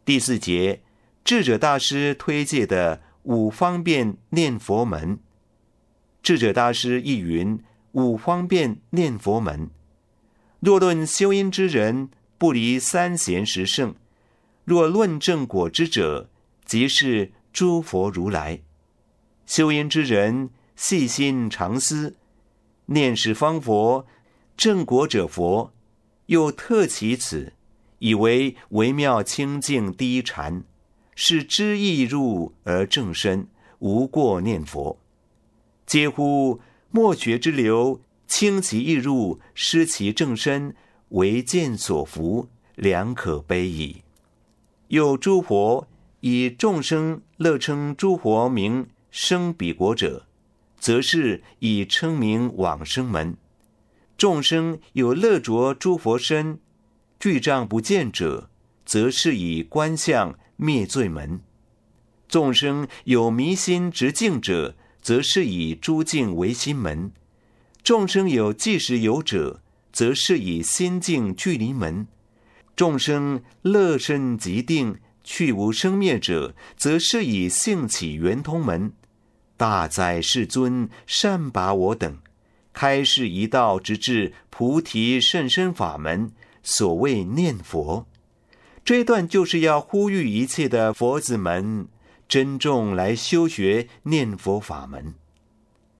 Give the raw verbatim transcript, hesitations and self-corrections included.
第四节，智者大师推介的五方便念佛门。智者大师亦云：五方便念佛门，若论修因之人，不离三贤十圣；若论正果之者，即是诸佛如来。修因之人，细心常思，念十方佛，正果者佛，又特其此，以为微妙清净第一禅，是知意入而正身，无过念佛。嗟乎！莫学之流，轻其意入，失其正身，为见所服，良可悲矣。又诸佛以众生乐称诸佛名生彼国者，则是以称名往生门；众生有乐着诸佛身，具障不见者，则是以观相灭罪门；众生有迷心执境者，则是以诸境为心门；众生有即时有者，则是以心境距离门；众生乐身即定，去无生灭者，则是以性起圆通门。大哉世尊，善把我等开示一道，直至菩提甚深法门，所谓念佛。这一段就是要呼吁一切的佛子们珍重来修学念佛法门。